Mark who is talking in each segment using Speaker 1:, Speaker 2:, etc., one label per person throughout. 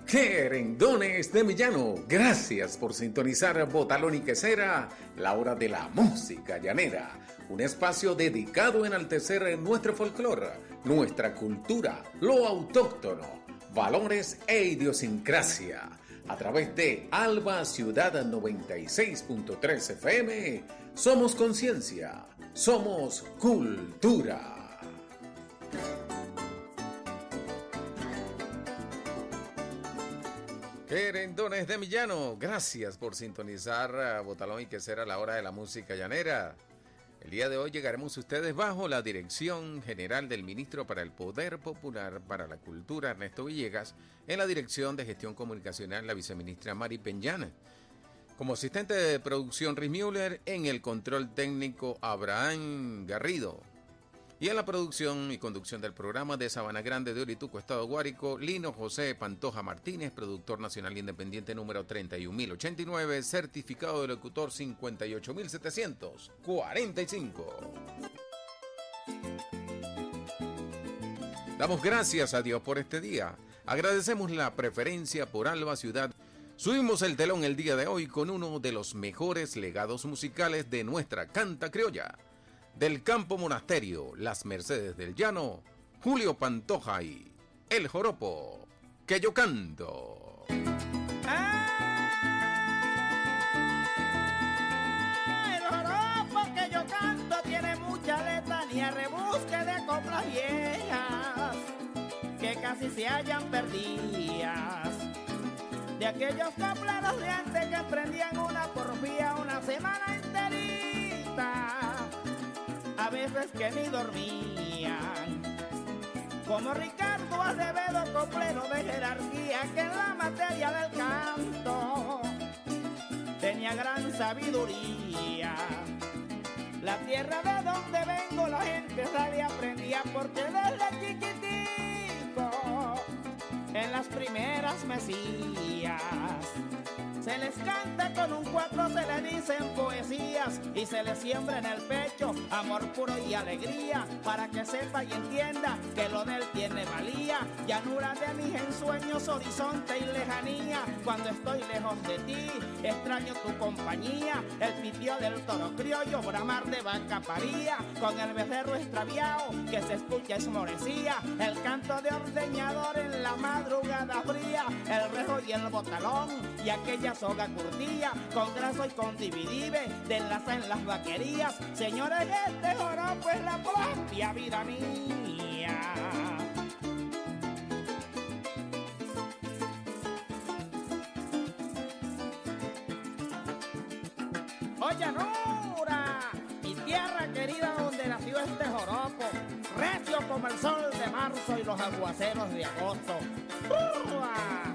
Speaker 1: Querendones de Millano, gracias por sintonizar Botalón y Quesera, la hora de la música llanera. Un espacio dedicado a enaltecer nuestro folclore, nuestra cultura, lo autóctono, valores e idiosincrasia. A través de Alba Ciudad 96.3 FM, somos conciencia, somos cultura. Querendones de Millano, gracias por sintonizar Botalón y Quesera, la hora de la música llanera. El día de hoy llegaremos a ustedes bajo la dirección general del ministro para el Poder Popular para la Cultura, Ernesto Villegas, en la dirección de gestión comunicacional, la viceministra Mari Peñana. Como asistente de producción, Riz Müller, en el control técnico, Abraham Garrido. Y en la producción y conducción del programa de Sabana Grande de Orituco, Estado Guárico, Lino José Pantoja Martínez, productor nacional independiente número 31089, certificado de locutor 58745. Damos gracias a Dios por este día. Agradecemos la preferencia por Alba Ciudad. Subimos el telón el día de hoy con uno de los mejores legados musicales de nuestra canta criolla. Del Campo Monasterio, Las Mercedes del Llano, Julio Pantoja y El Joropo, que yo canto.
Speaker 2: El joropo que yo canto tiene mucha letanía, rebusque de coplas viejas que casi se hallan perdidas. De aquellos copleros de antes que emprendían una porfía una semana enterita, a veces que ni dormían, como Ricardo Acevedo, coplero de jerarquía, que en la materia del canto tenía gran sabiduría. La tierra de donde vengo la gente sabe y aprendía, porque desde chiquitico en las primeras mesías se les canta con un cuatro, se le dicen poesías y se les siembra en el pecho amor puro y alegría, para que sepa y entienda que lo de él tiene valía. Llanura de mis ensueños, horizonte y lejanía, cuando estoy lejos de ti extraño tu compañía. El pitió del toro criollo, bramar de vaca paría, con el becerro extraviado que se escucha esmorecía, el canto de ordeñador en la madrugada fría, el rejo y el botalón y aquella soga curtía, con graso y con dividive, de enlaza en las vaquerías. Señores, este joropo es la propia vida mía. ¡Oh, llanura! Mi tierra querida donde nació este joropo, recio como el sol de marzo y los aguaceros de agosto. ¡Uah!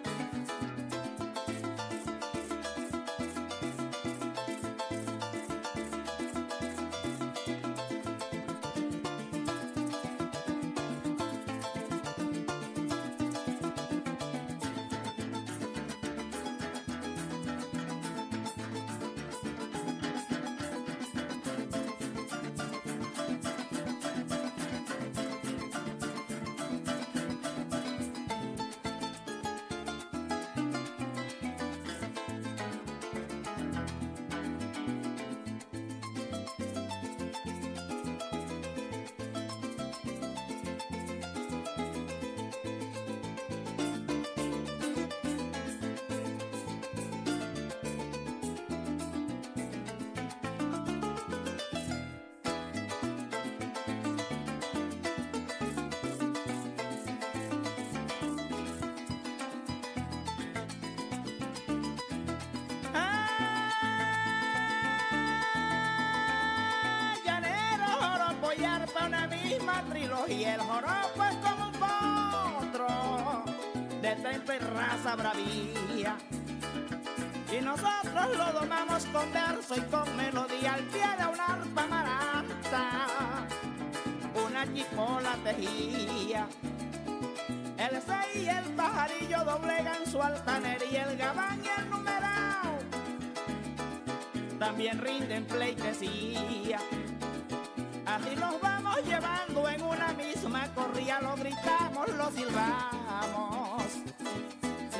Speaker 2: Y el joropo es como un potro de temple y raza bravía, y nosotros lo domamos con verso y con melodía, al pie de una arpa maranta una chicola tejía. El seis y el pajarillo doblegan su altanería, el gabán y el numerao también rinden pleitesía. Así nos vamos llevando en una misma corrida, lo gritamos, lo silbamos,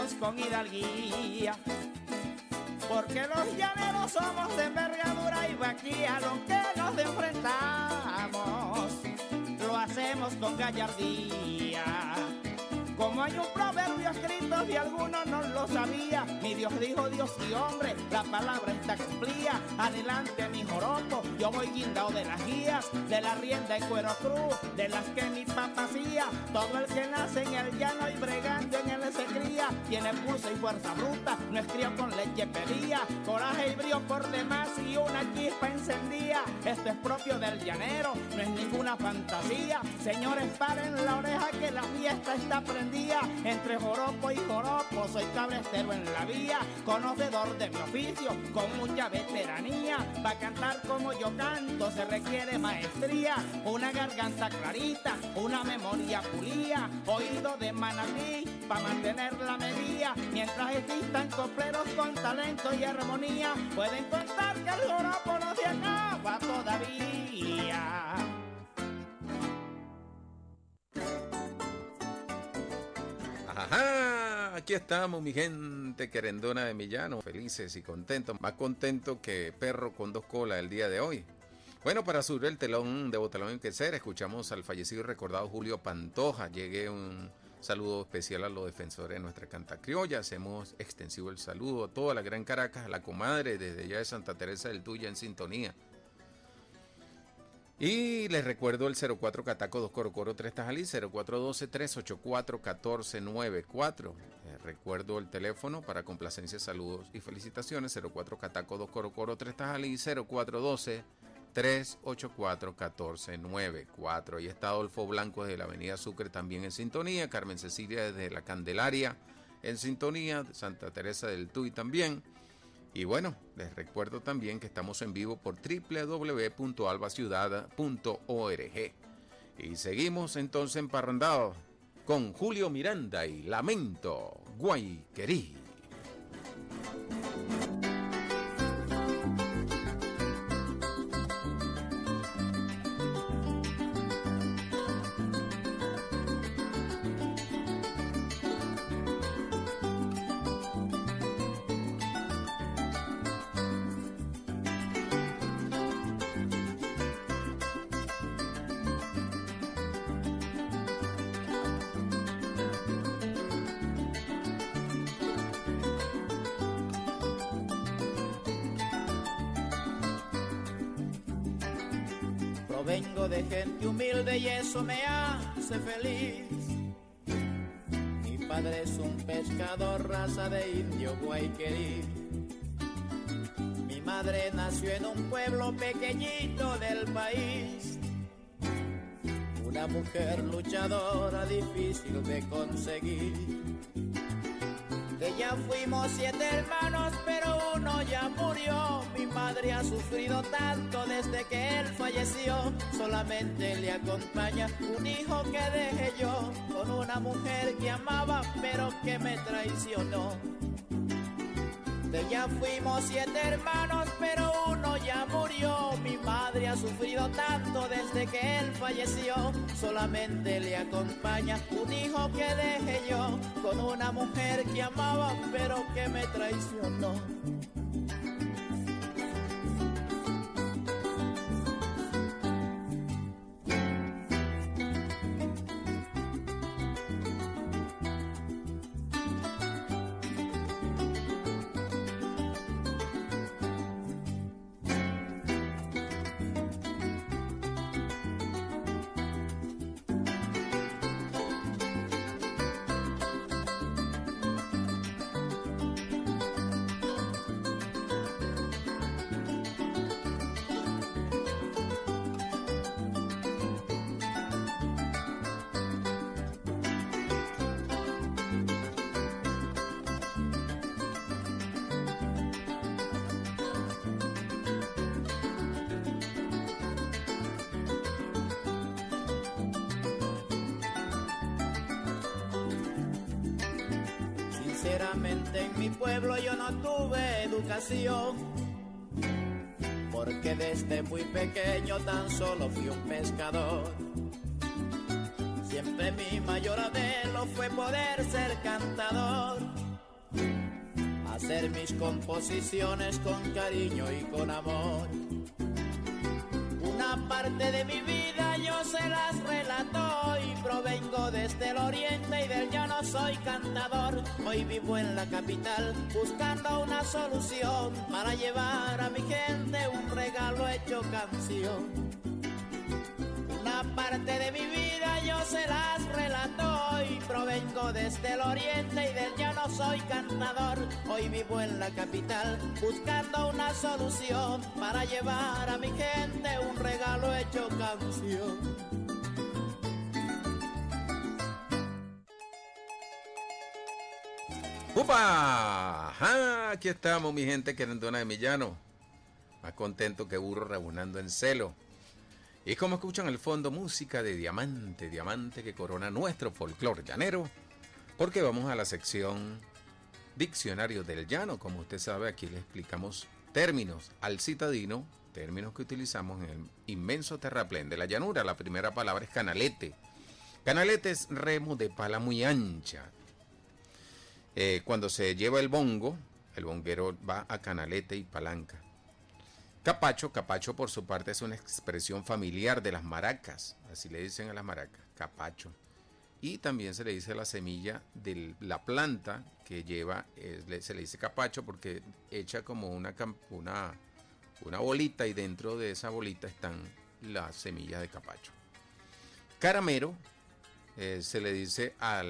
Speaker 2: hacemos con hidalguía, porque los llaneros somos de envergadura y aquí a lo que nos enfrentamos lo hacemos con gallardía. Como hay un proverbio escrito y alguno no lo sabía, mi Dios dijo Dios y hombre, la palabra está cumplida. Adelante mi joropo, yo voy guindado de las guías, de la rienda y cuero cruz, de las que mi papá hacía. Todo el que nace en el llano y bregando en él se cría, tiene pulso y fuerza bruta, no es crío con leche pedía, coraje y brío por demás y una chispa encendía. Esto es propio del llanero, no es ninguna fantasía. Señores, paren la oreja que la fiesta está prendida. Entre joropo y joropo soy cabrestero en la vía, conocedor de mi oficio con mucha veteranía. Pa' cantar como yo canto se requiere maestría, una garganta clarita, una memoria pulida, oído de manatí pa' mantener la medida. Mientras existan copleros con talento y armonía, pueden contar que el joropo no se acaba todavía.
Speaker 1: Ajá, aquí estamos, mi gente querendona de Millano, felices y contentos, más contentos que perro con dos colas el día de hoy. Bueno, para subir el telón de Botalón en Quesera, escuchamos al fallecido y recordado Julio Pantoja. Llegue un saludo especial a los defensores de nuestra canta criolla. Hacemos extensivo el saludo a toda la Gran Caracas, a la comadre desde allá de Santa Teresa del Tuya en sintonía. Y les recuerdo el 04 Cataco 2 Corocoro 3 Tajalí, 0412-384-1494. Les recuerdo el teléfono para complacencias, saludos y felicitaciones, 04 Cataco 2 Corocoro 3 Tajalí, 0412-384-1494. Y está Adolfo Blanco desde la avenida Sucre también en sintonía, Carmen Cecilia desde la Candelaria en sintonía, Santa Teresa del Tuy también. Y bueno, les recuerdo también que estamos en vivo por www.albaciudad.org. Y seguimos entonces emparrandados con Julio Miranda y Lamento Guayquerí.
Speaker 2: Vengo de gente humilde y eso me hace feliz. Mi padre es un pescador, raza de indio guayquerí. Mi madre nació en un pueblo pequeñito del país. Una mujer luchadora, difícil de conseguir. De ella fuimos 7 hermanos, pero uno ya murió. Mi madre ha sufrido tanto desde que él falleció. Solamente le acompaña un hijo que dejé yo, con una mujer que amaba, pero que me traicionó. De ella fuimos 7 hermanos, pero uno ya murió. Mi madre ha sufrido tanto desde que él falleció. Solamente le acompaña un hijo que dejé yo, con una mujer que amaba, pero que me traicionó. Sinceramente en mi pueblo yo no tuve educación, porque desde muy pequeño tan solo fui un pescador. Siempre mi mayor anhelo fue poder ser cantador, hacer mis composiciones con cariño y con amor. Una parte de mi vida yo se las relato y provengo desde el oriente y del llano soy cantador. Hoy vivo en la capital buscando una solución para llevar a mi gente un regalo hecho canción. Una parte de mi vida yo se las relato y provengo desde el oriente y del llano soy cantador. Hoy vivo en la capital buscando una solución para llevar a mi gente un regalo hecho canción.
Speaker 1: ¡Upa! ¡Ah! Aquí estamos, mi gente querendona de mi llano. Más contento que burro rebunando en celo. Y como escuchan al fondo, música de diamante, diamante que corona nuestro folclore llanero, porque vamos a la sección Diccionario del Llano. Como usted sabe, aquí le explicamos términos al citadino, términos que utilizamos en el inmenso terraplén de la llanura. La primera palabra es canalete. Canalete es remo de pala muy ancha. Cuando se lleva el bongo, el bonguero va a canalete y palanca. Capacho, capacho por su parte es una expresión familiar de las maracas, así le dicen a las maracas, capacho. Y también se le dice a la semilla de la planta que lleva, se le dice capacho porque echa como una bolita y dentro de esa bolita están las semillas de capacho. Caramero se le dice a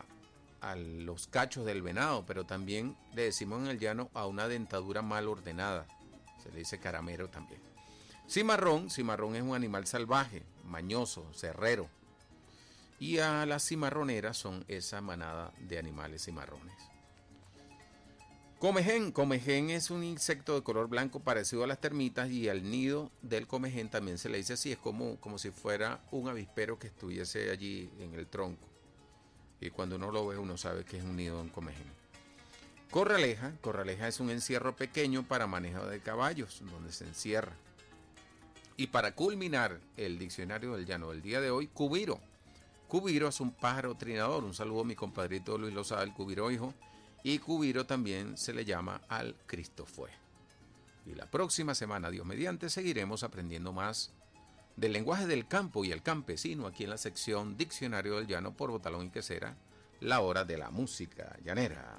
Speaker 1: los cachos del venado, pero también le decimos en el llano a una dentadura mal ordenada. Se le dice caramero también. Cimarrón, cimarrón es un animal salvaje, mañoso, cerrero. Y a las cimarroneras son esa manada de animales cimarrones. Comején, comején es un insecto de color blanco parecido a las termitas y al nido del comején también se le dice así, es como si fuera un avispero que estuviese allí en el tronco. Y cuando uno lo ve uno sabe que es un nido de un comején. Corraleja, corraleja es un encierro pequeño para manejo de caballos, donde se encierra. Y para culminar el diccionario del llano del día de hoy, cubiro. Cubiro es un pájaro trinador. Un saludo a mi compadrito Luis Lozada, el cubiro hijo. Y cubiro también se le llama al Cristo fue. Y la próxima semana, Dios mediante, seguiremos aprendiendo más del lenguaje del campo y el campesino aquí en la sección Diccionario del Llano por Botalón y Quesera, la hora de la música llanera.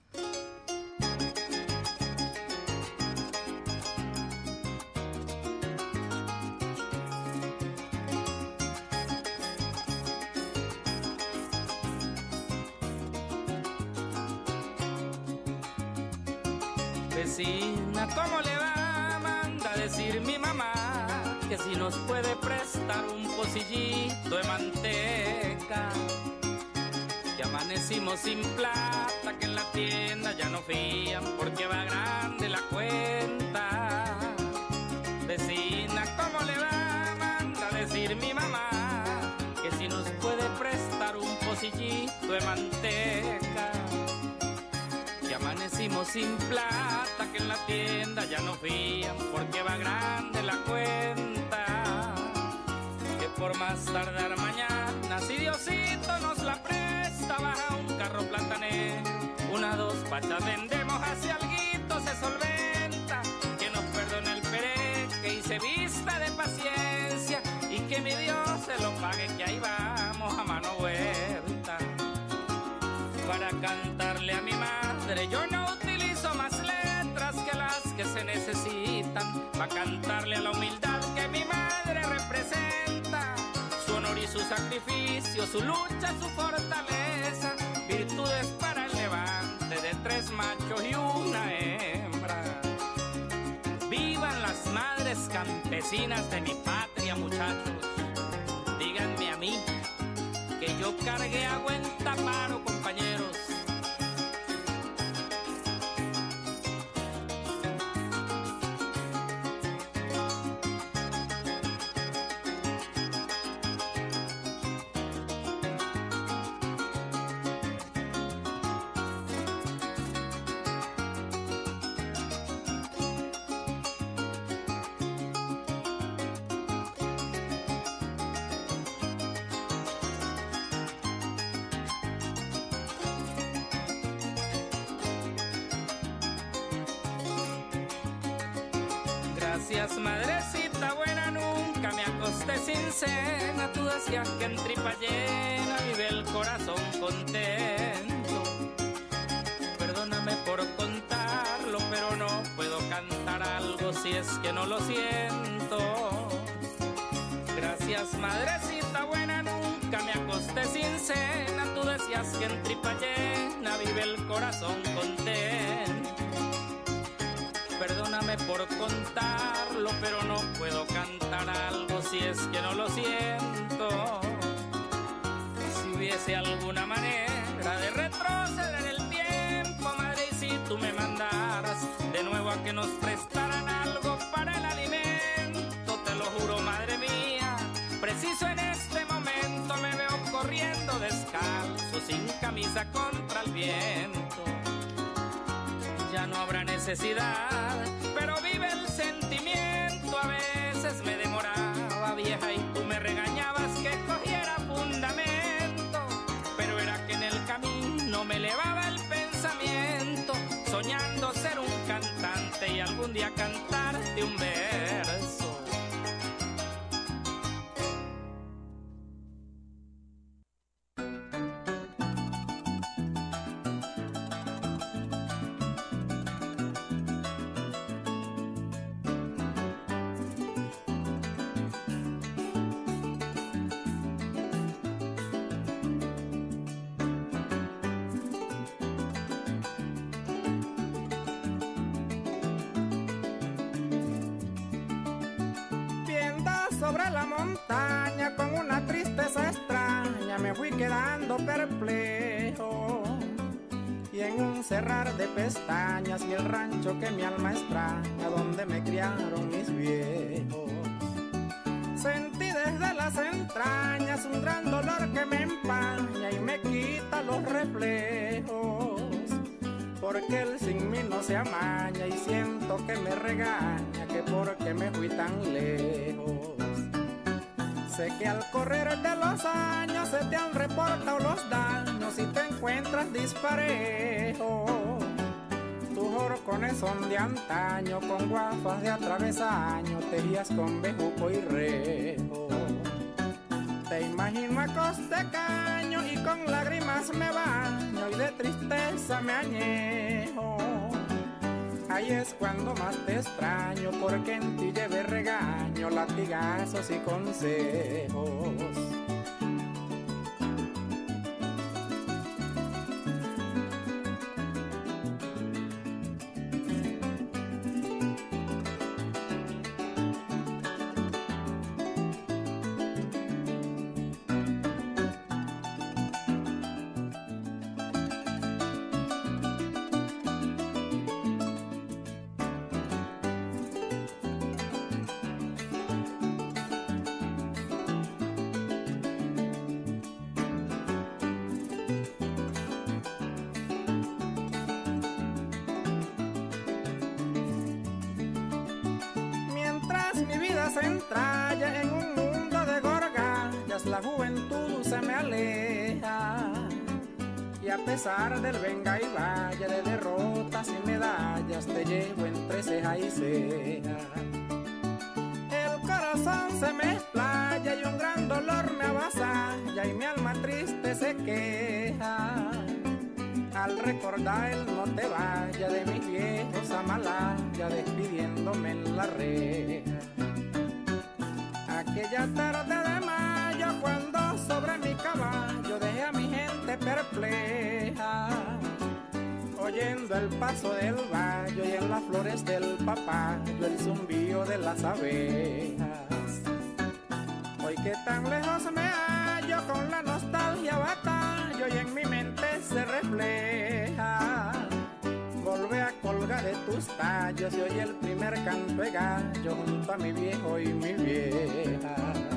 Speaker 3: Vecina, ¿cómo le va? Manda a decir mi mamá que si nos puede prestar un pocillito de manteca, que amanecimos sin plata, que en la tienda ya no fían porque va grande la cuenta. Vecina, ¿cómo le va? Manda a decir mi mamá que si nos puede prestar un pocillito de manteca, que amanecimos sin plata, que en la tienda ya no fían porque va grande la cuenta. Que por más tardar mañana, si Diosito nos la presta, baja un carro platanero, una, dos pachas vendemos, hacia alguito se solventa. Que nos perdone el pereque y se vista de paciencia, y que mi Dios se lo pague, que ahí vamos a mano vuelta. Para cantarle a mi madre yo no utilizo más letras que las que se necesitan, para cantarle a la humildad que mi madre representa, su honor y su sacrificio, su lucha, su fortaleza, virtudes para el levante de 3 machos y una hembra. Vivan las madres campesinas de mi patria, muchachos. Díganme a mí que yo cargué agua en Taparo, compañeros. Gracias, madrecita buena, nunca me acosté sin cena. Tú decías que en tripa llena vive el corazón contento. Perdóname por contarlo, pero no puedo cantar algo si es que no lo siento. Gracias, madrecita buena, nunca me acosté sin cena. Tú decías que en tripa llena vive el corazón contento. Perdóname por contarlo, pero no puedo cantar algo si es que no lo siento. Si hubiese alguna manera de retroceder el tiempo, madre, y si tú me mandaras de nuevo a que nos prestaran algo para el alimento, te lo juro, madre mía, preciso en este momento me veo corriendo descalzo, sin camisa contra el viento. Ya no habrá necesidad, pero vive el sentimiento. A veces me demoraba, vieja, y tú me regañabas que cogiera fundamento, pero era que en el camino me elevaba el pensamiento, soñando ser un cantante y algún día cantarte un verso.
Speaker 2: Sobre la montaña con una tristeza extraña me fui quedando perplejo, y en un cerrar de pestañas vi el rancho que mi alma extraña, donde me criaron mis viejos. Sentí desde las entrañas un gran dolor que me empaña y me quita los reflejos, porque él sin mí no se amaña y siento que me regaña, que porque me fui tan lejos. Sé que al correr de los años se te han reportado los daños y te encuentras disparejo. Tus horcones son de antaño, con guafas de atravesaño, tejías con bejuco y rejo. Te imagino a costecaño y con lágrimas me baño y de tristeza me añejo. Ahí es cuando más te extraño, porque en ti llevé regaño, latigazos y consejos. Mi vida se entralla en un mundo de gorgallas, la juventud se me aleja, y a pesar del venga y vaya, de derrotas y medallas, te llevo entre ceja y ceja. El corazón se me explaya y un gran dolor me avasalla, y mi alma triste se queja al recordar el no te vaya de mis viejos Amalaya, despidiéndome en la reja. Aquella tarde de mayo, cuando sobre mi caballo dejé a mi gente perpleja, oyendo el paso del vallo y en las flores del papayo el zumbío de las abejas. Hoy que tan lejos me hallo, con la nostalgia batallo y en mi mente se refleja. Volvé a colgar de tus tallos y oí el primer canto de gallo junto a mi viejo y mi vieja.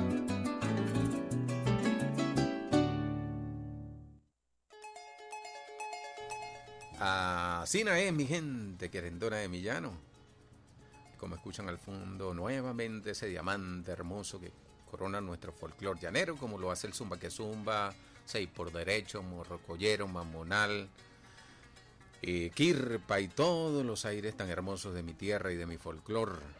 Speaker 1: Así es, mi gente querendona de Millano. Como escuchan al fondo, nuevamente ese diamante hermoso que corona nuestro folclor llanero, como lo hace el zumba que zumba, seis por derecho, morrocoyero, mamonal, quirpa y todos los aires tan hermosos de mi tierra y de mi folclor.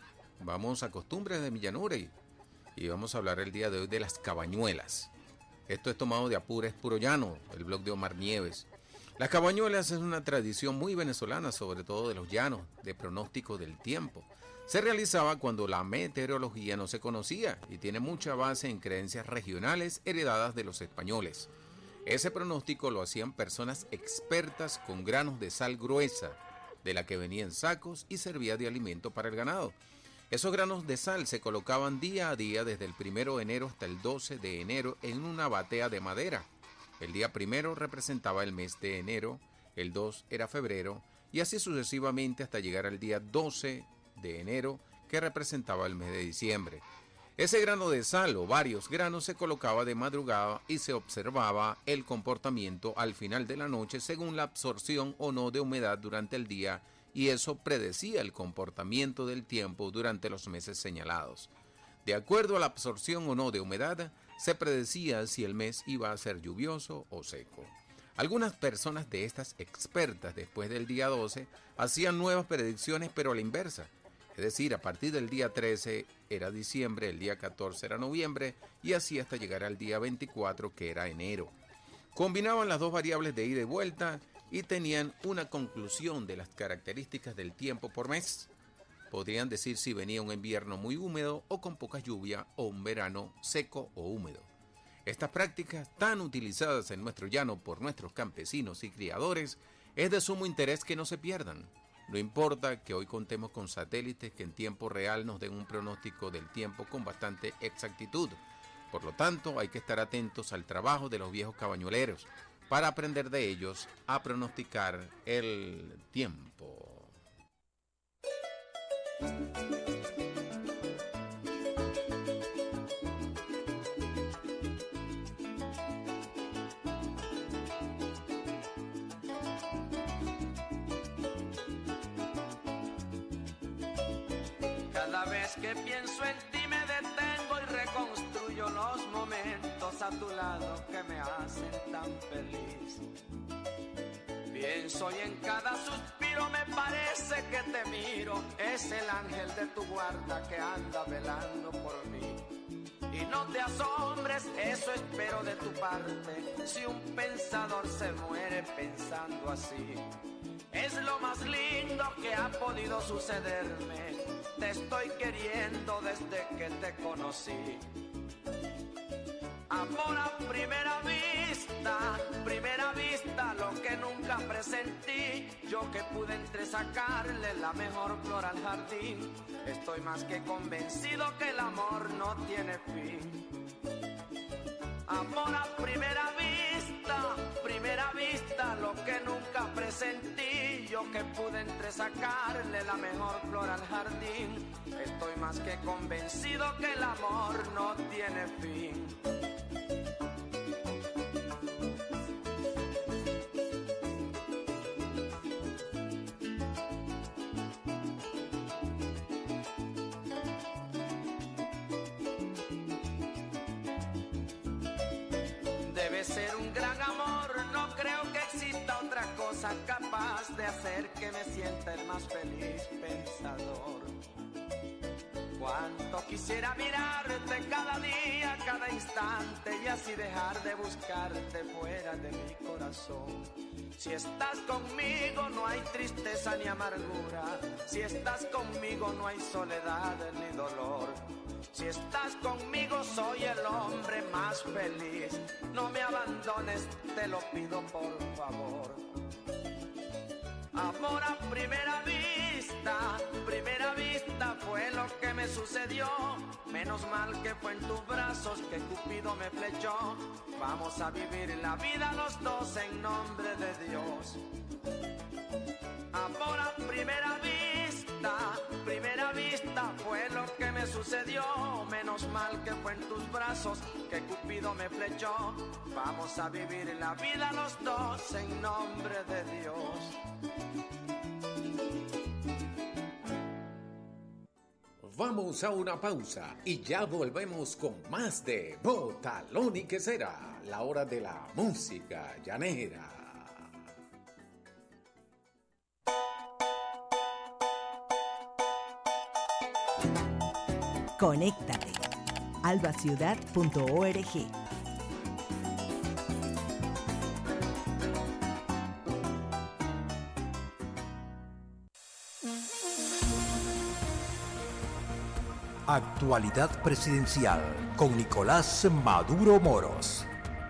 Speaker 1: vamos a costumbres de mi llanura y vamos a hablar el día de hoy de las cabañuelas. Esto es tomado de Apures Puro Llano, el blog de Omar Nieves. Las cabañuelas es una tradición muy venezolana, sobre todo de los llanos, de pronóstico del tiempo. Se realizaba cuando la meteorología no se conocía y tiene mucha base en creencias regionales heredadas de los españoles. Ese pronóstico lo hacían personas expertas con granos de sal gruesa, de la que venía en sacos y servía de alimento para el ganado. Esos granos de sal se colocaban día a día desde el 1 de enero hasta el 12 de enero en una batea de madera. El día 1 representaba el mes de enero, el 2 era febrero y así sucesivamente hasta llegar al día 12 de enero que representaba el mes de diciembre. Ese grano de sal o varios granos se colocaba de madrugada y se observaba el comportamiento al final de la noche según la absorción o no de humedad durante el día y eso predecía el comportamiento del tiempo durante los meses señalados. De acuerdo a la absorción o no de humedad, se predecía si el mes iba a ser lluvioso o seco. Algunas personas de estas expertas después del día 12 hacían nuevas predicciones pero a la inversa. Es decir, a partir del día 13 era diciembre, el día 14 era noviembre y así hasta llegar al día 24 que era enero. Combinaban las dos variables de ida y vuelta y tenían una conclusión de las características del tiempo por mes. Podrían decir si venía un invierno muy húmedo o con poca lluvia o un verano seco o húmedo. Estas prácticas tan utilizadas en nuestro llano por nuestros campesinos y criadores es de sumo interés que no se pierdan. No importa que hoy contemos con satélites que en tiempo real nos den un pronóstico del tiempo con bastante exactitud. Por lo tanto, hay que estar atentos al trabajo de los viejos cabañueleros para aprender de ellos a pronosticar el tiempo.
Speaker 3: Cada vez que pienso en ti me detengo y reconstruyo los momentos a tu lado que me hacen tan feliz. Pienso y en cada suspiro me parece que te miro, es el ángel de tu guarda que anda velando por mí. Y no te asombres, eso espero de tu parte, si un pensador se muere pensando así. Es lo más lindo que ha podido sucederme, te estoy queriendo desde que te conocí. Amor a primera vista, lo que nunca presentí, yo que pude entresacarle la mejor flor al jardín. Estoy más que convencido que el amor no tiene fin. Amor a primera vista, lo que nunca presentí, yo que pude entresacarle la mejor flor al jardín. Estoy más que convencido que el amor no tiene fin. Debe ser un gran amor, no creo que exista otra cosa capaz de hacer que me sienta el más feliz pensador. Cuánto quisiera mirarte cada día, cada instante y así dejar de buscarte fuera de mi corazón. Si estás conmigo no hay tristeza ni amargura, si estás conmigo no hay soledad ni dolor. Si estás conmigo soy el hombre más feliz, no me abandones, te lo pido por favor. Amor a primera vista fue lo que me sucedió. Menos mal que fue en tus brazos que Cupido me flechó. Vamos a vivir la vida los dos en nombre de Dios. Amor a primera vista fue lo que me sucedió. Menos mal que fue en tus brazos que Cupido me flechó. Vamos a vivir la vida los dos en nombre de Dios.
Speaker 1: Vamos a una pausa y ya volvemos con más de Botalón y Quesera, la hora de la música llanera.
Speaker 4: Conéctate. albaciudad.org.
Speaker 5: Actualidad presidencial con Nicolás Maduro Moros.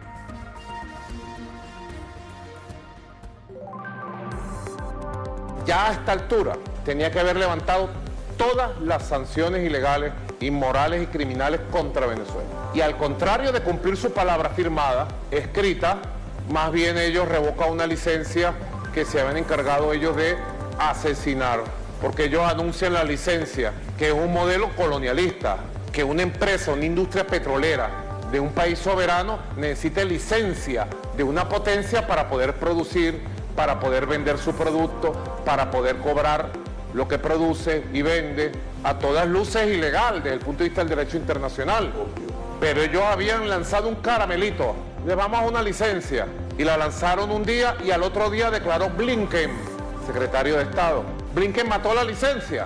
Speaker 6: Ya a esta altura tenía que haber levantado todas las sanciones ilegales, inmorales y criminales contra Venezuela. Y al contrario de cumplir su palabra firmada, escrita, más bien ellos revocan una licencia que se habían encargado ellos de asesinar. Porque ellos anuncian la licencia, que es un modelo colonialista, que una empresa, una industria petrolera de un país soberano necesita licencia de una potencia para poder producir, para poder vender su producto, para poder cobrar lo que produce y vende, a todas luces ilegal desde el punto de vista del derecho internacional. Pero ellos habían lanzado un caramelito, le vamos a una licencia, y la lanzaron un día y al otro día declaró Blinken, secretario de Estado. Blinken mató la licencia.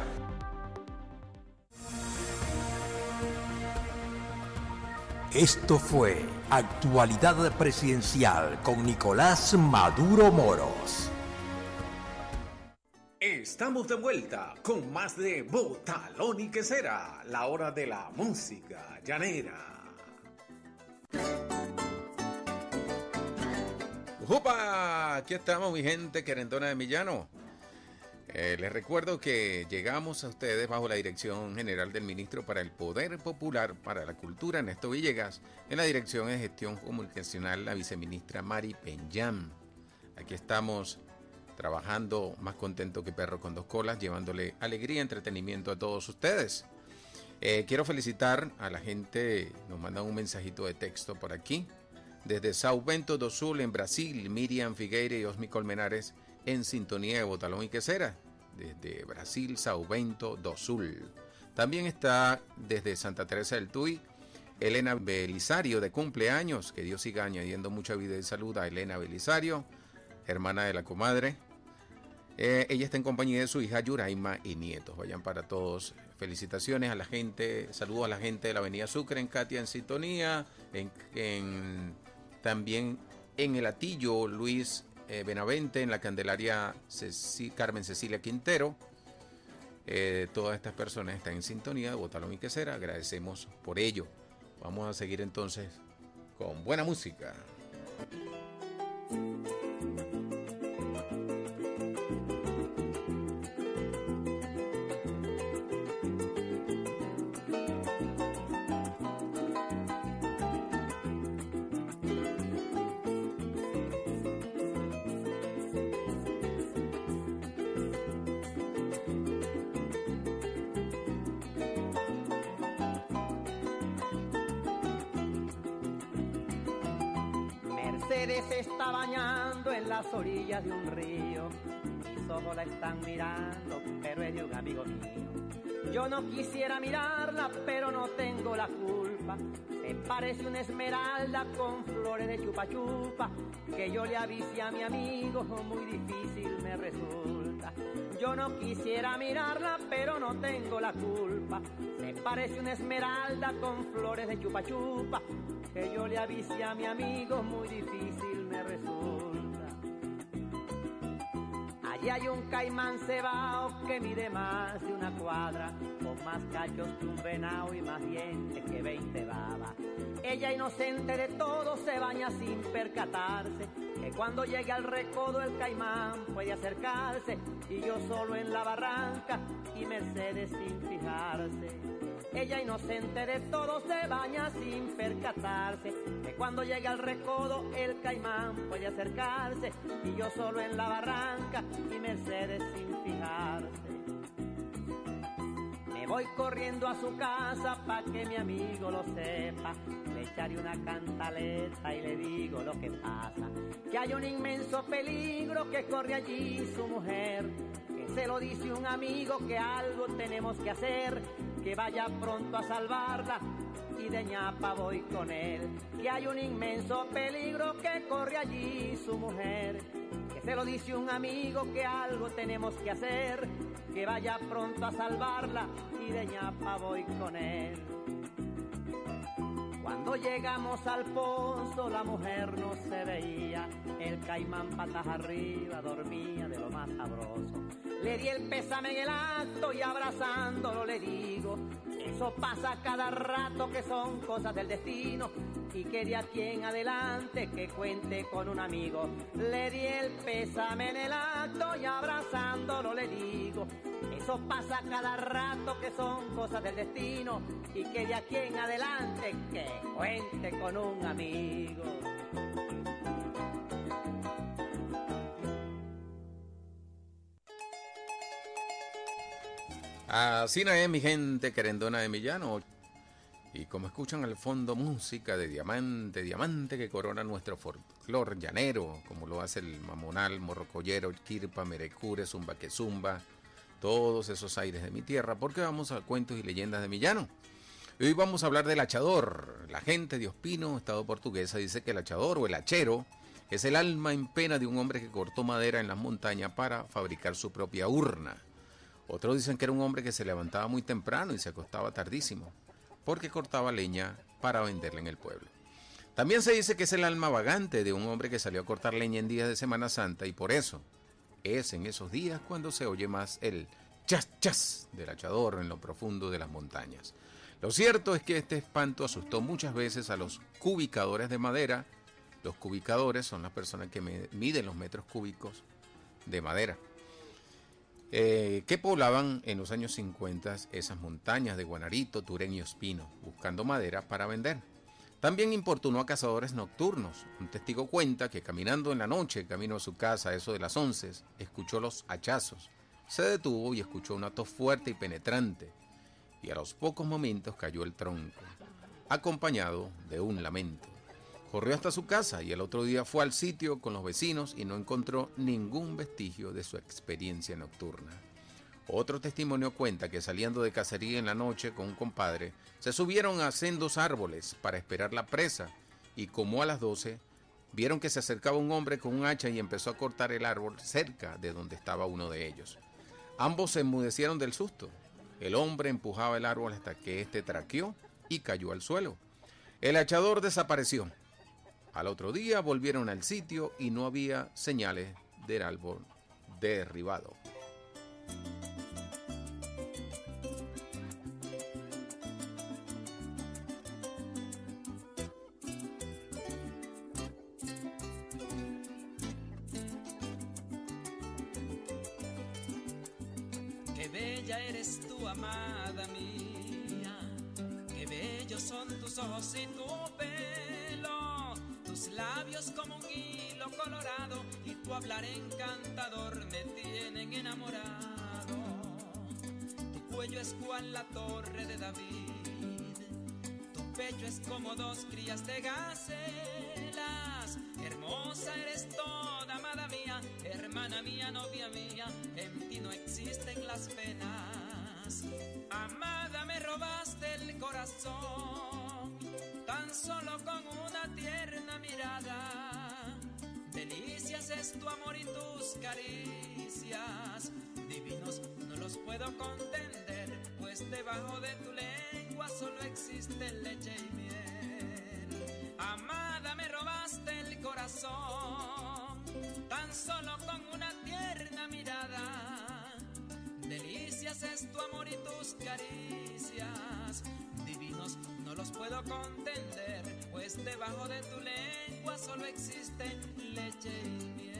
Speaker 5: Esto fue Actualidad Presidencial con Nicolás Maduro Moros.
Speaker 1: Estamos de vuelta con más de Botalón y Quesera, la hora de la música llanera. ¡Upa! Aquí estamos, mi gente querendona de Millano. Les recuerdo que llegamos a ustedes bajo la dirección general del Ministro para el Poder Popular para la Cultura, Ernesto Villegas, en la dirección de gestión comunicacional, la viceministra Mari Peñam. Aquí estamos trabajando más contento que perro con dos colas, llevándole alegría y entretenimiento a todos ustedes. Quiero felicitar a la gente, nos mandan un mensajito de texto por aquí, desde São Bento do Sul, en Brasil, Miriam Figueira y Osmi Colmenares, en sintonía de Botalón y Quesera, desde Brasil, São Bento do Sul. También está desde Santa Teresa del Tuy, Elena Belisario, de cumpleaños, que Dios siga añadiendo mucha vida y salud a Elena Belisario, hermana de la comadre. Ella está en compañía de su hija Yuraima y nietos. Vayan para todos. Felicitaciones a la gente, saludos a la gente de la Avenida Sucre, en Katia en sintonía, también en El Atillo, Luis Benavente, en la Candelaria Carmen Cecilia Quintero. Todas estas personas están en sintonía de Botalón y Quesera, agradecemos por ello. Vamos a seguir entonces con buena música.
Speaker 2: Se está bañando en las orillas de un río. Mis ojos la están mirando, pero es de un amigo mío. Yo no quisiera mirarla, pero no tengo la culpa. Se parece una esmeralda con flores de chupa chupa. Que yo le avise a mi amigo, muy difícil me resulta. Yo no quisiera mirarla, pero no tengo la culpa. Se parece una esmeralda con flores de chupa chupa. Que yo le avise a mi amigo, muy difícil me resulta. Allí hay un caimán cebao que mide más de una cuadra, con más cachos que un venado y más dientes que 20 babas. Ella, inocente de todo, se baña sin percatarse que cuando llegue al recodo el caimán puede acercarse, y yo solo en la barranca y Mercedes sin fijarse. Ella, inocente de todo, se baña sin percatarse que cuando llega al recodo el caimán puede acercarse, y yo solo en la barranca y Mercedes sin fijarse. Me voy corriendo a su casa pa' que mi amigo lo sepa. Le echaré una cantaleta y le digo lo que pasa, que hay un inmenso peligro que corre allí su mujer, que se lo dice un amigo que algo tenemos que hacer, que vaya pronto a salvarla y de ñapa voy con él. Que hay un inmenso peligro que corre allí su mujer, que se lo dice un amigo que algo tenemos que hacer, que vaya pronto a salvarla y de ñapa voy con él. Cuando llegamos al pozo la mujer no se veía, el caimán patas arriba dormía de lo más sabroso. Le di el pésame en el acto y abrazándolo le digo, eso pasa cada rato, que son cosas del destino y que de aquí en adelante que cuente con un amigo. Le di el pésame en el acto y abrazándolo le digo, eso pasa cada rato, que son cosas del destino y que de aquí en adelante que cuente con un amigo.
Speaker 1: Así no es, mi gente querendona de Millano. Y como escuchan al fondo, música de diamante, diamante que corona nuestro folclor llanero, como lo hace el mamonal, morrocoyero, quirpa, merecure, zumba que zumba, todos esos aires de mi tierra, porque vamos a cuentos y leyendas de Millano. Y hoy vamos a hablar del hachador. La gente de Ospino, estado portuguesa, dice que el hachador o el hachero es el alma en pena de un hombre que cortó madera en las montañas para fabricar su propia urna. Otros dicen que era un hombre que se levantaba muy temprano y se acostaba tardísimo, porque cortaba leña para venderla en el pueblo. También se dice que es el alma vagante de un hombre que salió a cortar leña en días de Semana Santa y por eso es en esos días cuando se oye más el chas chas del hachador en lo profundo de las montañas. Lo cierto es que este espanto asustó muchas veces a los cubicadores de madera. Los cubicadores son las personas que miden los metros cúbicos de madera, que poblaban en los años 50 esas montañas de Guanarito, Turén y Ospino, buscando madera para vender. También importunó a cazadores nocturnos. Un testigo cuenta que caminando en la noche, camino a su casa, eso de las 11, escuchó los hachazos. Se detuvo y escuchó una tos fuerte y penetrante, y a los pocos momentos cayó el tronco, acompañado de un lamento. Corrió hasta su casa y el otro día fue al sitio con los vecinos y no encontró ningún vestigio de su experiencia nocturna. Otro testimonio cuenta que saliendo de cacería en la noche con un compadre, se subieron a sendos árboles para esperar la presa y como a las 12 vieron que se acercaba un hombre con un hacha y empezó a cortar el árbol cerca de donde estaba uno de ellos. Ambos se enmudecieron del susto. El hombre empujaba el árbol hasta que éste traqueó y cayó al suelo. El hachador desapareció. Al otro día volvieron al sitio y no había señales del árbol derribado.
Speaker 3: Qué bella eres tú, amada mía, qué bellos son tus ojos y tu pelo, tus labios como un hilo colorado y tu hablar encantador me tienen enamorado. Tu cuello es cual la torre de David, tu pecho es como dos crías de gacelas. Hermosa eres toda, amada mía, hermana mía, novia mía, en ti no existen las penas. Amada, me robaste el corazón, tan solo con una tierna mirada. Delicias es tu amor y tus caricias, divinos no los puedo contender, pues debajo de tu lengua solo existe leche y miel. Amada, me robaste el corazón, tan solo con una tierna mirada. Delicias es tu amor y tus caricias, divinos no los puedo contender, pues debajo de tu lengua solo existe leche y miel.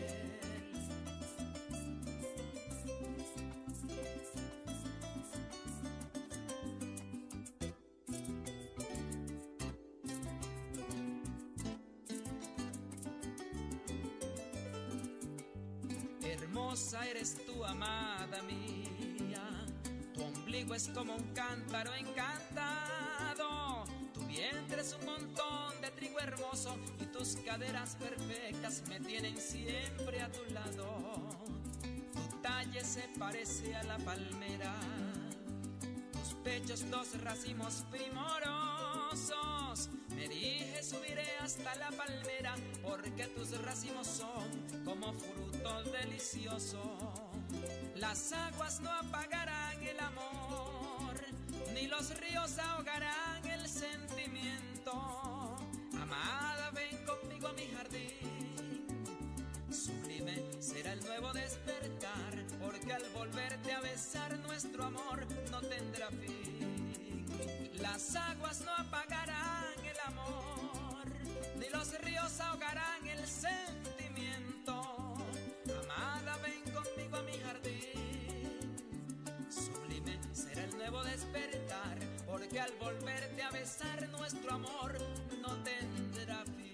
Speaker 3: Hermosa eres tú, amada mía, tu ombligo es como un cántaro encantado, tu vientre es un montón de trigo hermoso y tus caderas perfectas me tienen siempre a tu lado. Tu talle se parece a la palmera, tus pechos dos racimos primorosos. Me dije subiré hasta la palmera porque tus racimos son
Speaker 4: como fruto delicioso. Las aguas no apagarán el amor, ni los ríos ahogarán el sentimiento. Amada, ven conmigo a mi jardín, sublime será el nuevo despertar, porque al volverte a besar nuestro amor no tendrá fin. Las aguas no apagarán el amor, ni los ríos ahogarán el sentimiento. Amada, ven conmigo a mi jardín, sublime será el nuevo despertar, porque al volverte a besar nuestro amor no tendrá fin.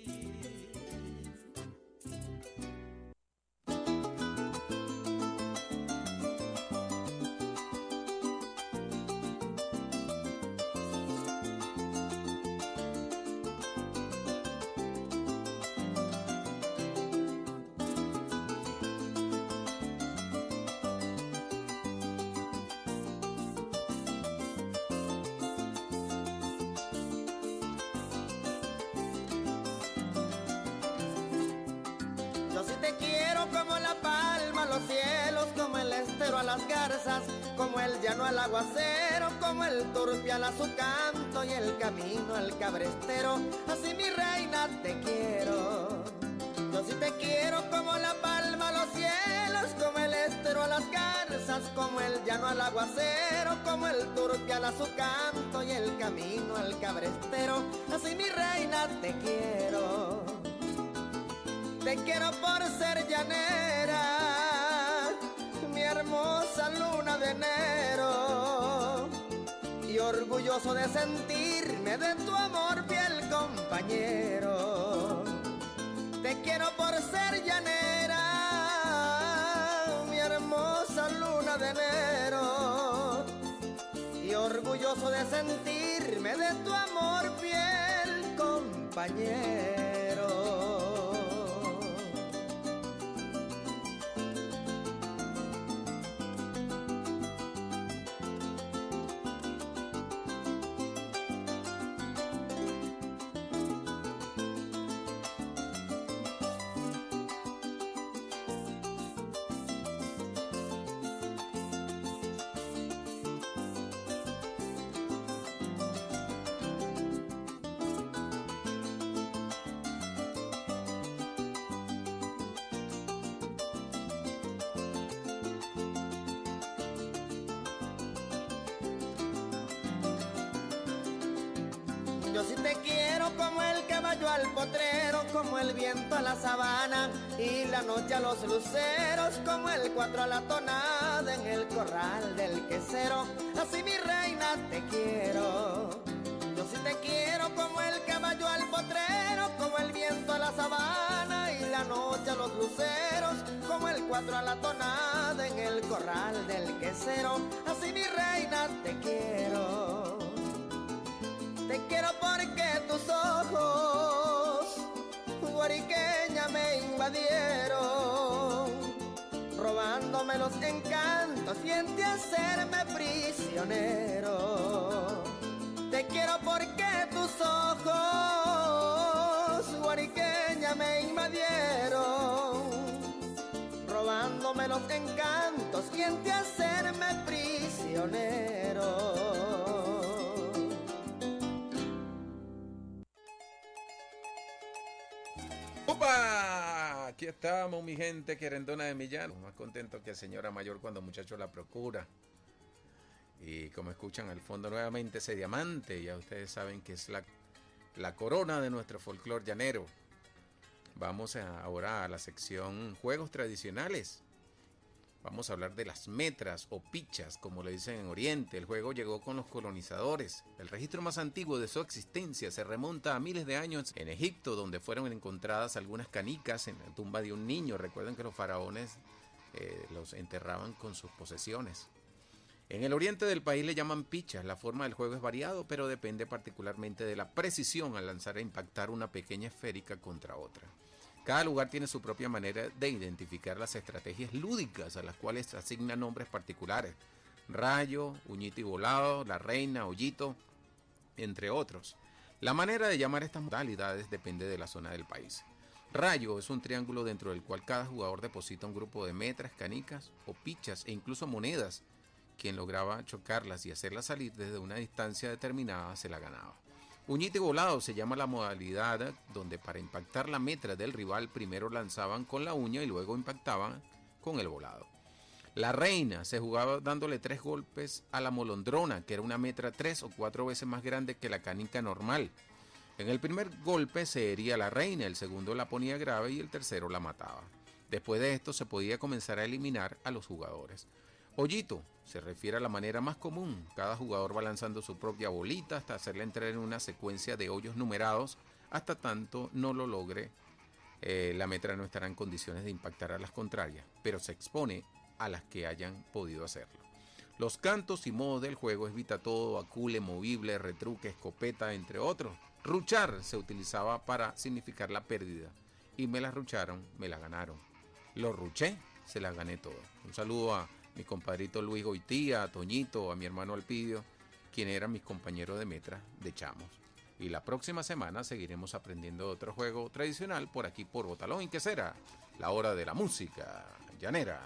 Speaker 2: Los cielos, como el estero a las garzas, como el llano al aguacero, como el turpial a su canto y el camino al cabrestero. Así, mi reina, te quiero. Yo sí te quiero como la palma a los cielos, como el estero a las garzas, como el llano al aguacero, como el turpial a su canto y el camino al cabrestero. Así, mi reina, te quiero. Te quiero por ser llanera, mi hermosa luna de enero, y orgulloso de sentirme de tu amor, fiel compañero. Te quiero por ser llanera, mi hermosa luna de enero, y orgulloso de sentirme de tu amor, fiel compañero. Yo sí te quiero como el caballo al potrero, como el viento a la sabana y la noche a los luceros, como el cuatro a la tonada en el corral del quesero. Así, mi reina, te quiero. Yo sí te quiero como el caballo al potrero, como el viento a la sabana y la noche a los luceros, como el cuatro a la tonada en el corral del quesero. Así, mi reina, te quiero. Te quiero porque tus ojos, guariqueña, me invadieron, robándome los encantos y en ti hacerme prisionero. Te quiero porque tus ojos, guariqueña, me invadieron, robándome los encantos y en ti hacerme prisionero.
Speaker 1: ¡Opa! Aquí estamos, mi gente querendona de Millán. Más contento que señora mayor cuando muchacho la procura. Y como escuchan al fondo nuevamente ese diamante, ya ustedes saben que es la corona de nuestro folclore llanero. Vamos ahora a la sección Juegos Tradicionales. Vamos a hablar de las metras o pichas, como le dicen en Oriente. El juego llegó con los colonizadores. El registro más antiguo de su existencia se remonta a miles de años en Egipto, donde fueron encontradas algunas canicas en la tumba de un niño. Recuerden que los faraones los enterraban con sus posesiones. En el oriente del país le llaman pichas. La forma del juego es variado, pero depende particularmente de la precisión al lanzar e impactar una pequeña esférica contra otra. Cada lugar tiene su propia manera de identificar las estrategias lúdicas a las cuales asignan nombres particulares. Rayo, uñito y volado, la reina, hoyito, entre otros. La manera de llamar estas modalidades depende de la zona del país. Rayo es un triángulo dentro del cual cada jugador deposita un grupo de metras, canicas o pichas e incluso monedas. Quien lograba chocarlas y hacerlas salir desde una distancia determinada se la ganaba. Uñita y volado se llama la modalidad donde para impactar la metra del rival primero lanzaban con la uña y luego impactaban con el volado. La reina se jugaba dándole 3 golpes a la molondrona, que era una metra 3 o 4 veces más grande que la canica normal. En el primer golpe se hería la reina, el segundo la ponía grave y el tercero la mataba. Después de esto se podía comenzar a eliminar a los jugadores. Hoyito se refiere a la manera más común. Cada jugador va lanzando su propia bolita hasta hacerla entrar en una secuencia de hoyos numerados. Hasta tanto no lo logre, la metra no estará en condiciones de impactar a las contrarias, pero se expone a las que hayan podido hacerlo. Los cantos y modos del juego es Vita Todo, Acule, Movible, Retruque, Escopeta, entre otros. Ruchar se utilizaba para significar la pérdida. Y me la rucharon, me la ganaron. Lo ruché, se las gané todas. Un saludo a mi compadrito Luis Goitía, a Toñito, a mi hermano Alpidio, quienes eran mis compañeros de metra de chamos. Y la próxima semana seguiremos aprendiendo otro juego tradicional por aquí por Botalón. ¿Y qué será? La hora de la música llanera.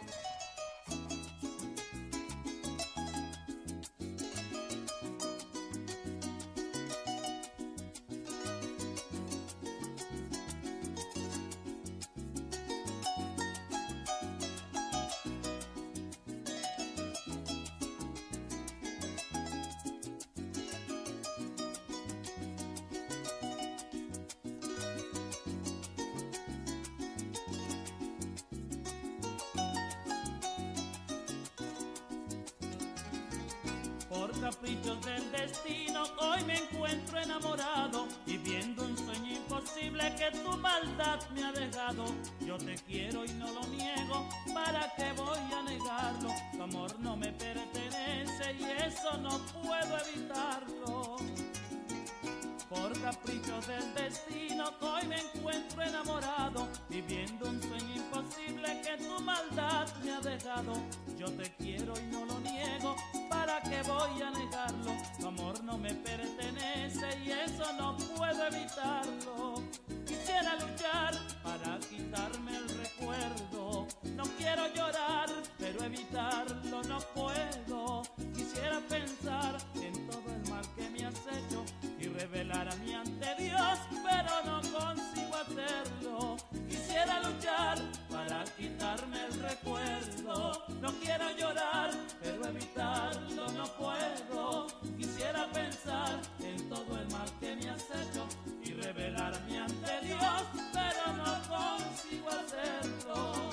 Speaker 2: Por caprichos del destino hoy me encuentro enamorado, viviendo un sueño imposible que tu maldad me ha dejado. Yo te quiero y no lo niego, ¿para qué voy a negarlo? Tu amor no me pertenece y eso no puedo evitarlo. Por caprichos del destino hoy me encuentro enamorado, viviendo un sueño imposible que tu maldad me ha dejado. Yo te quiero y no lo niego, ¿para qué voy a negarlo? Tu amor no me pertenece y eso no puedo evitarlo. Quisiera luchar para quitarme el recuerdo, no quiero llorar, pero evitarlo no puedo. Quisiera pensar en todo el mal que me has hecho y revelarme ante Dios, pero no consigo hacerlo. Quisiera luchar para quitarme el recuerdo, no quiero llorar, pero evitarlo no puedo. Quisiera pensar en todo el mal que me has hecho y revelarme ante Dios, pero no consigo hacerlo.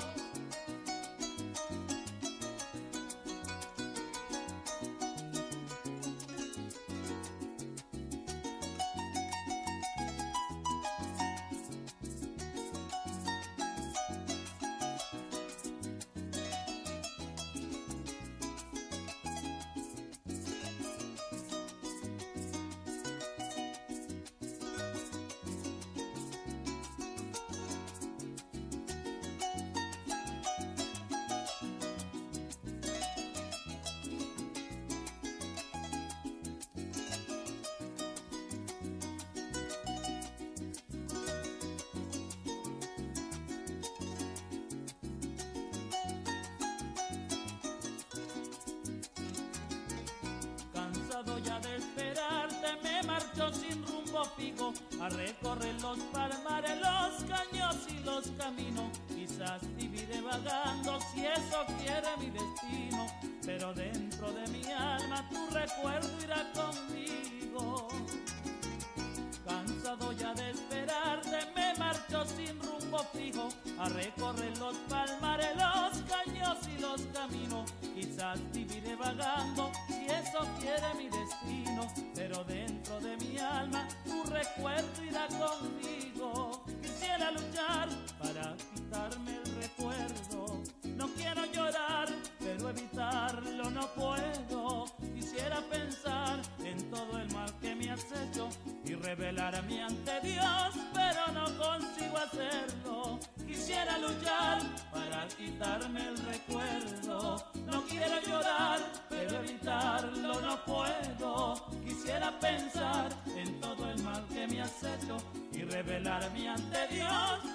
Speaker 2: Ya de esperarte me marcho sin rumbo fijo a recorrer los palmares, los caños y los caminos. Quizás viviré vagando si eso quiere mi destino, pero dentro de mi alma tu recuerdo irá conmigo. Cansado ya de esperarte me marcho sin rumbo fijo a recorrer los palmares, los caños y los caminos. Quizás viviré vagando si eso quiere mi destino, pero dentro de mi alma tu recuerdo irá conmigo. Quisiera luchar para quitarme el recuerdo, no quiero llorar, pero evitarlo no puedo. Quisiera pensar en todo el mal que me has hecho y revelarme ante Dios, pero no consigo hacerlo. Quisiera luchar para quitarme el recuerdo, no quiero llorar, pero evitarlo no puedo. Quisiera pensar en todo el mal que me has hecho y revelarme ante Dios,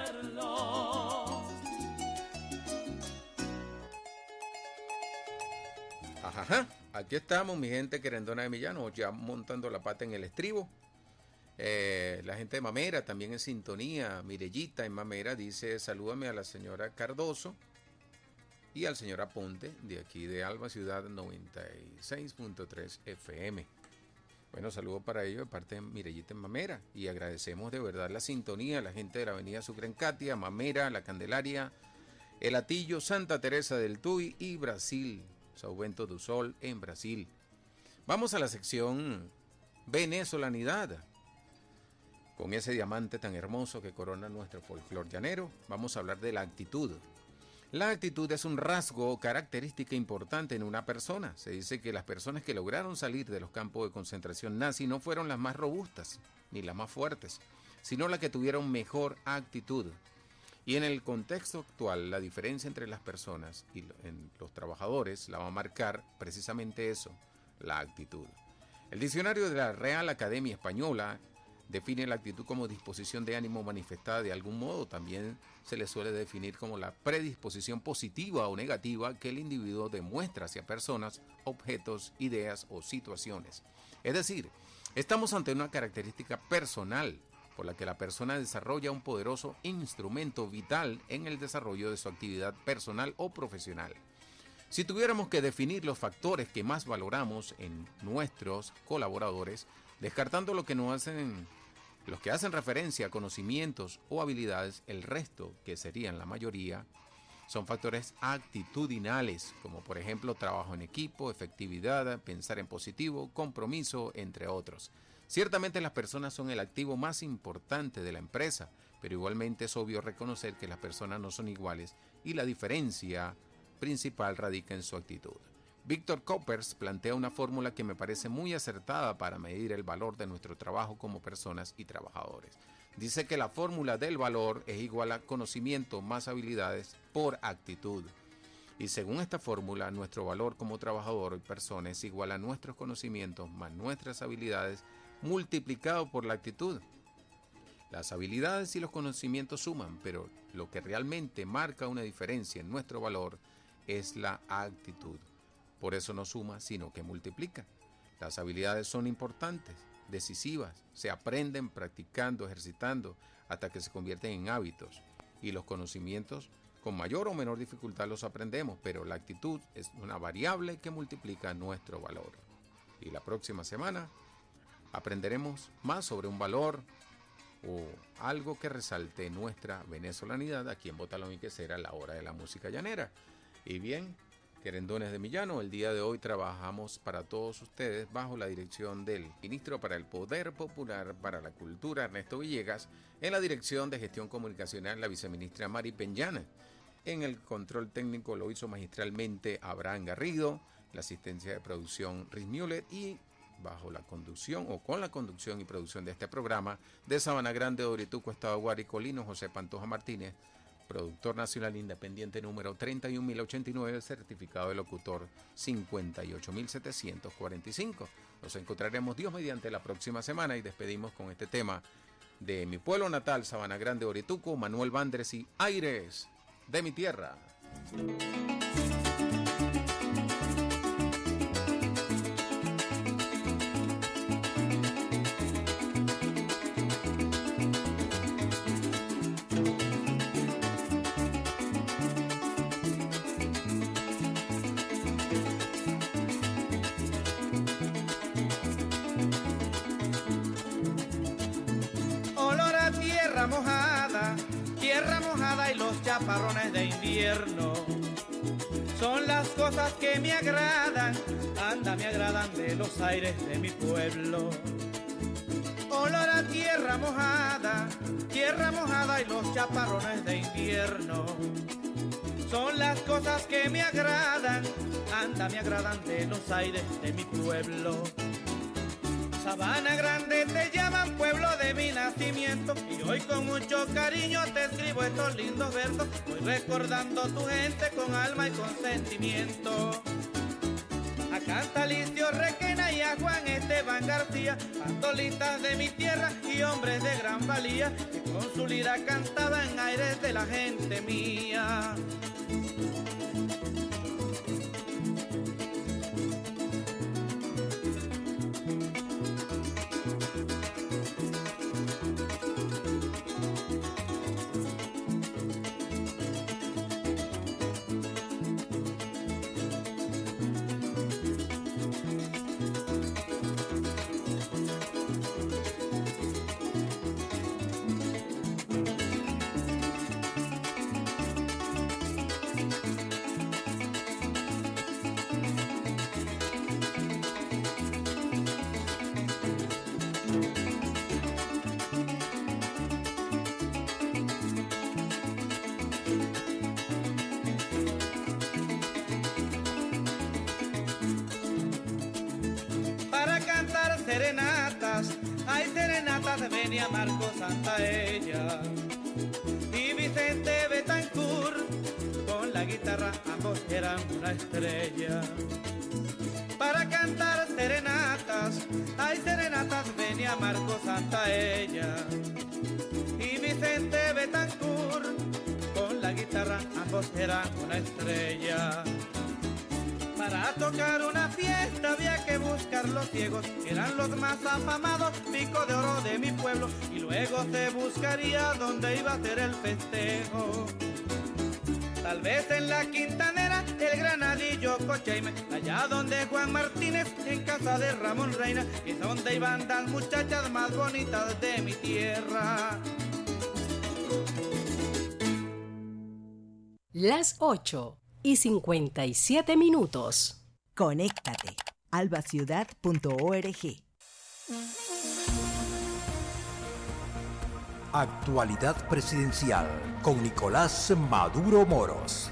Speaker 4: hacerlo.
Speaker 1: Ajá, aquí estamos, mi gente querendona de Millano, ya montando la pata en el estribo. La gente de Mamera también en sintonía. Mirellita en Mamera dice: salúdame a la señora Cardoso y al señor Aponte de aquí de Alba Ciudad 96.3 FM. Bueno, saludo para ellos de parte de Mirellita en Mamera y agradecemos de verdad la sintonía a la gente de la avenida Sucre en Catia, Mamera, La Candelaria, El Atillo, Santa Teresa del Tuy y Brasil, São Bento do Sol en Brasil. Vamos a la sección Venezolanidad. Con ese diamante tan hermoso que corona nuestro folclor llanero, vamos a hablar de la actitud. La actitud es un rasgo o característica importante en una persona. Se dice que las personas que lograron salir de los campos de concentración nazi no fueron las más robustas ni las más fuertes, sino las que tuvieron mejor actitud. Y en el contexto actual, la diferencia entre las personas y en los trabajadores la va a marcar precisamente eso, la actitud. El diccionario de la Real Academia Española define la actitud como disposición de ánimo manifestada de algún modo. También se le suele definir como la predisposición positiva o negativa que el individuo demuestra hacia personas, objetos, ideas o situaciones. Es decir, estamos ante una característica personal por la que la persona desarrolla un poderoso instrumento vital en el desarrollo de su actividad personal o profesional. Si tuviéramos que definir los factores que más valoramos en nuestros colaboradores, descartando los que hacen referencia a conocimientos o habilidades, el resto, que serían la mayoría, son factores actitudinales, como por ejemplo trabajo en equipo, efectividad, pensar en positivo, compromiso, entre otros. Ciertamente las personas son el activo más importante de la empresa, pero igualmente es obvio reconocer que las personas no son iguales y la diferencia principal radica en su actitud. Víctor Coppers plantea una fórmula que me parece muy acertada para medir el valor de nuestro trabajo como personas y trabajadores. Dice que la fórmula del valor es igual a conocimiento más habilidades por actitud. Y según esta fórmula, nuestro valor como trabajador y persona es igual a nuestros conocimientos más nuestras habilidades multiplicado por la actitud. Las habilidades y los conocimientos suman, pero lo que realmente marca una diferencia en nuestro valor es la actitud. Por eso no suma, sino que multiplica. Las habilidades son importantes, decisivas, se aprenden practicando, ejercitando, hasta que se convierten en hábitos. Y los conocimientos, con mayor o menor dificultad los aprendemos, pero la actitud es una variable que multiplica nuestro valor. Y la próxima semana aprenderemos más sobre un valor o algo que resalte nuestra venezolanidad aquí en Botalón y Quesera, la hora de la música llanera. Y bien, querendones de Millano, el día de hoy trabajamos para todos ustedes bajo la dirección del ministro para el Poder Popular para la Cultura, Ernesto Villegas, en la dirección de gestión comunicacional, la viceministra Mari Peñana. En el control técnico lo hizo magistralmente Abraham Garrido, la asistencia de producción Riz Müller y bajo la conducción o con la conducción y producción de este programa de Sabana Grande, Orituco, Estado Guaricolino, José Pantoja Martínez, productor nacional independiente número 31.089, certificado de locutor 58.745. Nos encontraremos Dios mediante la próxima semana y despedimos con este tema de mi pueblo natal, Sabana Grande, Orituco, Manuel Bandres y Aires de mi tierra.
Speaker 2: Tierra mojada y los chaparrones de invierno son las cosas que me agradan, me agradan de los aires de mi pueblo. Olor a tierra mojada y los chaparrones de invierno son las cosas que me agradan, me agradan de los aires de mi pueblo. Sabana Grande te llaman pueblo de mi nacimiento y hoy con mucho cariño te escribo estos lindos versos. Voy recordando tu gente con alma y con sentimiento. canta Licio Requena y a Juan Esteban García, pastolitas de mi tierra y hombres de gran valía, que con su lira cantaban aires de la gente mía. Serenatas, hay serenatas, venía Marco Santaella y Vicente Betancourt, con la guitarra ambos eran una estrella. Para cantar serenatas, hay serenatas, venía Marco Santaella y Vicente Betancourt, con la guitarra ambos eran una estrella. Para tocar una fiesta había que buscar los ciegos, que eran los más afamados, pico de oro de mi pueblo, y luego se buscaría dónde iba a ser el festejo. Tal vez en la Quintanera, el Granadillo, Cochaime, allá donde Juan Martínez, en casa de Ramón Reina, es donde iban las muchachas más bonitas de mi tierra.
Speaker 7: Las 8:57.
Speaker 8: Conéctate. albaciudad.org.
Speaker 5: Actualidad presidencial con Nicolás Maduro Moros.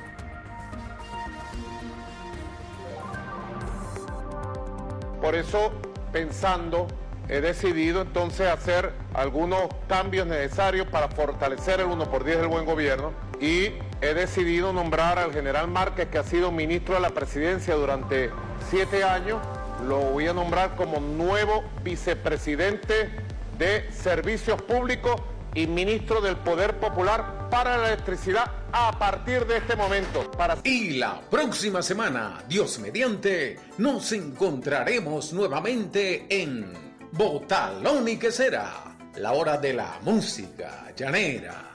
Speaker 6: Por eso, pensando, he decidido entonces hacer algunos cambios necesarios para fortalecer el 1x10 del buen gobierno, y he decidido nombrar al general Márquez, que ha sido ministro de la presidencia durante 7 años, lo voy a nombrar como nuevo vicepresidente de Servicios Públicos y ministro del Poder Popular para la Electricidad a partir de este momento.
Speaker 1: Y la próxima semana, Dios mediante, nos encontraremos nuevamente en Botalón y Quesera, la hora de la música llanera.